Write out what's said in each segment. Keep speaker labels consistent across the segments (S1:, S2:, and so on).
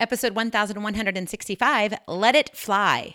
S1: Episode 1165, Let It Fly.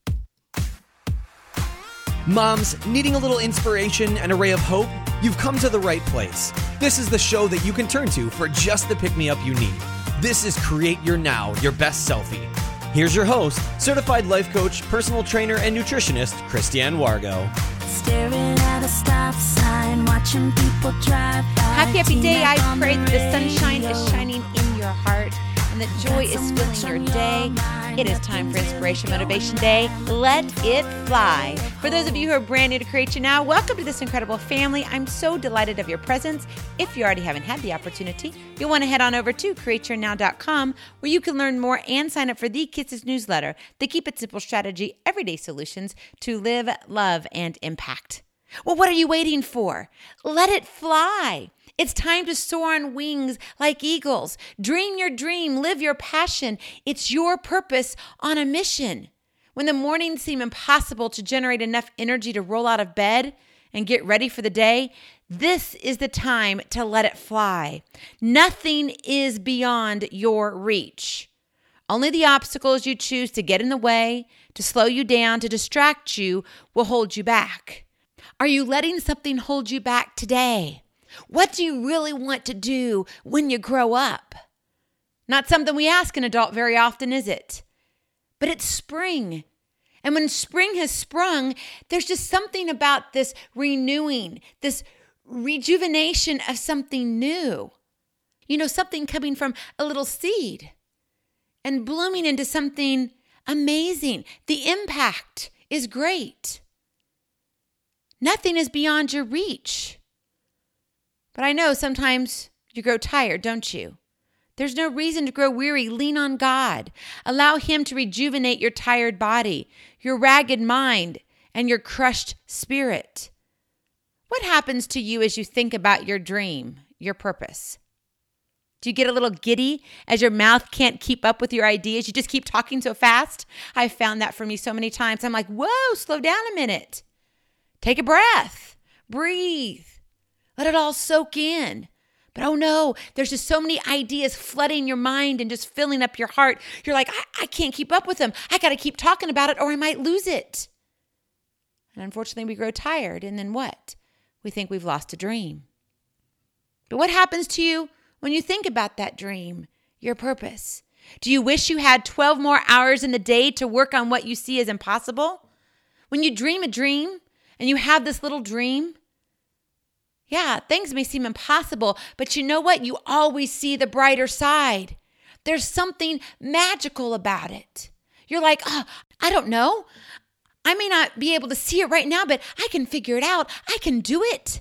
S2: Moms, needing a little inspiration and a ray of hope? You've come to the right place. This is the show that you can turn to for just the pick-me-up you need. This is Create Your Now, Your Best Selfie. Here's your host, certified life coach, personal trainer, and nutritionist, Christiane Wargo.
S3: Staring at a stop sign, watching people drive by.
S1: Happy day. I pray that the sunshine is shining in your heart and that joy is filling your day. It is time for Inspiration Motivation Day. Let it fly. For those of you who are brand new to Create Your Now, welcome to this incredible family. I'm so delighted of your presence. If you already haven't had the opportunity, you'll want to head on over to createyournow.com where you can learn more and sign up for the Kisses newsletter, the Keep It Simple Strategy, everyday solutions to live, love, and impact. Well, what are you waiting for? Let it fly. It's time to soar on wings like eagles. Dream your dream, live your passion. It's your purpose on a mission. When the mornings seem impossible to generate enough energy to roll out of bed and get ready for the day, this is the time to let it fly. Nothing is beyond your reach. Only the obstacles you choose to get in the way, to slow you down, to distract you will hold you back. Are you letting something hold you back today? What do you really want to do when you grow up? Not something we ask an adult very often, is it? But it's spring. And when spring has sprung, there's just something about this renewing, this rejuvenation of something new. You know, something coming from a little seed and blooming into something amazing. The impact is great. Nothing is beyond your reach. But I know sometimes you grow tired, don't you? There's no reason to grow weary. Lean on God. Allow Him to rejuvenate your tired body, your ragged mind, and your crushed spirit. What happens to you as you think about your dream, your purpose? Do you get a little giddy as your mouth can't keep up with your ideas? You just keep talking so fast? I've found that for me so many times. I'm like, whoa, slow down a minute. Take a breath. Breathe. Let it all soak in. But oh no, there's just so many ideas flooding your mind and just filling up your heart. You're like, I can't keep up with them. I got to keep talking about it or I might lose it. And unfortunately, we grow tired. And then what? We think we've lost a dream. But what happens to you when you think about that dream, your purpose? Do you wish you had 12 more hours in the day to work on what you see as impossible? When you dream a dream and you have this little dream, yeah, things may seem impossible, but you know what? You always see the brighter side. There's something magical about it. You're like, oh, I don't know. I may not be able to see it right now, but I can figure it out. I can do it.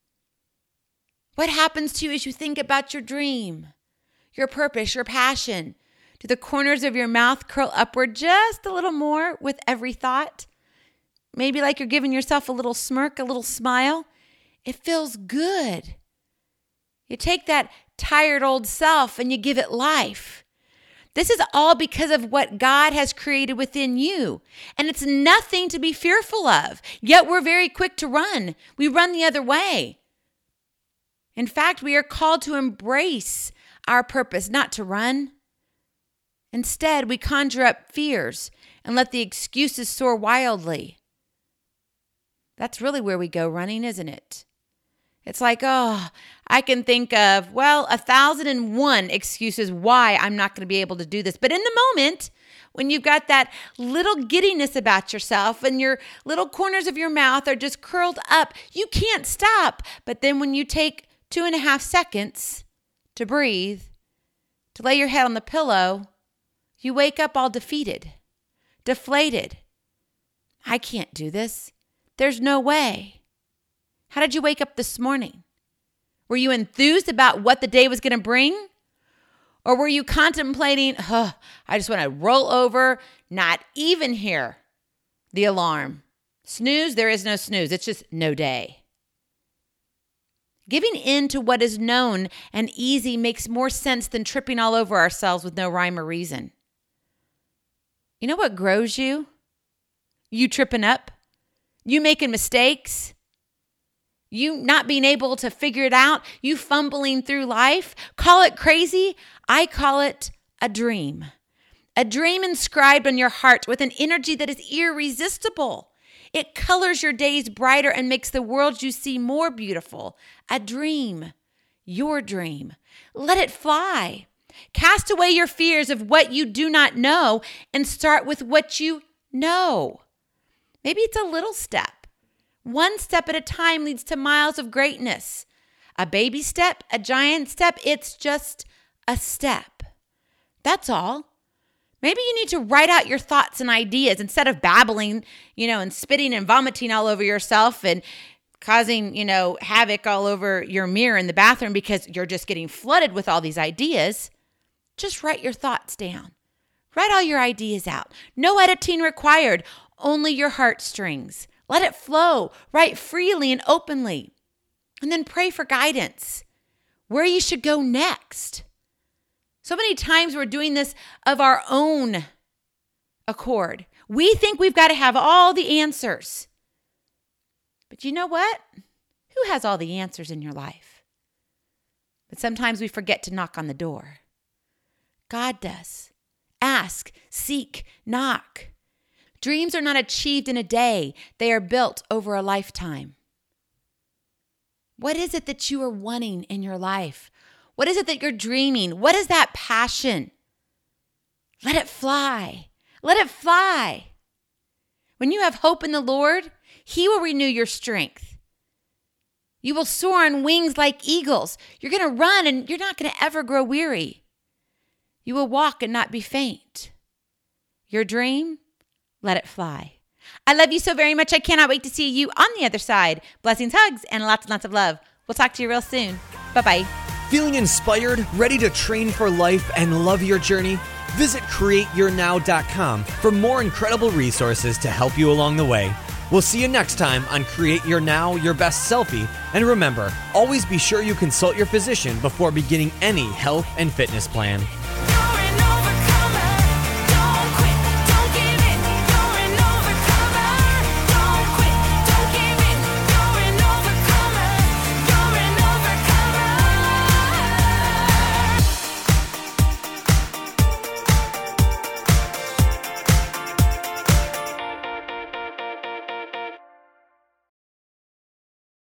S1: What happens to you as you think about your dream, your purpose, your passion? Do the corners of your mouth curl upward just a little more with every thought? Maybe like you're giving yourself a little smirk, a little smile. It feels good. You take that tired old self and you give it life. This is all because of what God has created within you. And it's nothing to be fearful of. Yet we're very quick to run. We run the other way. In fact, we are called to embrace our purpose, not to run. Instead, we conjure up fears and let the excuses soar wildly. That's really where we go running, isn't it? It's like, oh, I can think of, 1,001 excuses why I'm not going to be able to do this. But in the moment, when you've got that little giddiness about yourself and your little corners of your mouth are just curled up, you can't stop. But then when you take 2.5 seconds to breathe, to lay your head on the pillow, you wake up all defeated, deflated. I can't do this. There's no way. How did you wake up this morning? Were you enthused about what the day was going to bring? Or were you contemplating, I just want to roll over, not even hear the alarm? Snooze, there is no snooze. It's just no day. Giving in to what is known and easy makes more sense than tripping all over ourselves with no rhyme or reason. You know what grows you? You tripping up? You making mistakes? You not being able to figure it out? You fumbling through life? Call it crazy. I call it a dream. A dream inscribed on your heart with an energy that is irresistible. It colors your days brighter and makes the world you see more beautiful. A dream, your dream. Let it fly. Cast away your fears of what you do not know and start with what you know. Maybe it's a little step. One step at a time leads to miles of greatness. A baby step, a giant step, it's just a step. That's all. Maybe you need to write out your thoughts and ideas instead of babbling, and spitting and vomiting all over yourself and causing, havoc all over your mirror in the bathroom because you're just getting flooded with all these ideas. Just write your thoughts down. Write all your ideas out. No editing required, only your heartstrings. Let it flow. Write freely and openly. And then pray for guidance, where you should go next. So many times we're doing this of our own accord. We think we've got to have all the answers. But you know what? Who has all the answers in your life? But sometimes we forget to knock on the door. God does. Ask, seek, knock. Dreams are not achieved in a day. They are built over a lifetime. What is it that you are wanting in your life? What is it that you're dreaming? What is that passion? Let it fly. Let it fly. When you have hope in the Lord, He will renew your strength. You will soar on wings like eagles. You're going to run and you're not going to ever grow weary. You will walk and not be faint. Your dream, let it fly. I love you so very much. I cannot wait to see you on the other side. Blessings, hugs, and lots and lots of love. We'll talk to you real soon. Bye-bye.
S2: Feeling inspired, ready to train for life and love your journey? Visit CreateYourNow.com for more incredible resources to help you along the way. We'll see you next time on Create Your Now, Your Best Selfie. And remember, always be sure you consult your physician before beginning any health and fitness plan.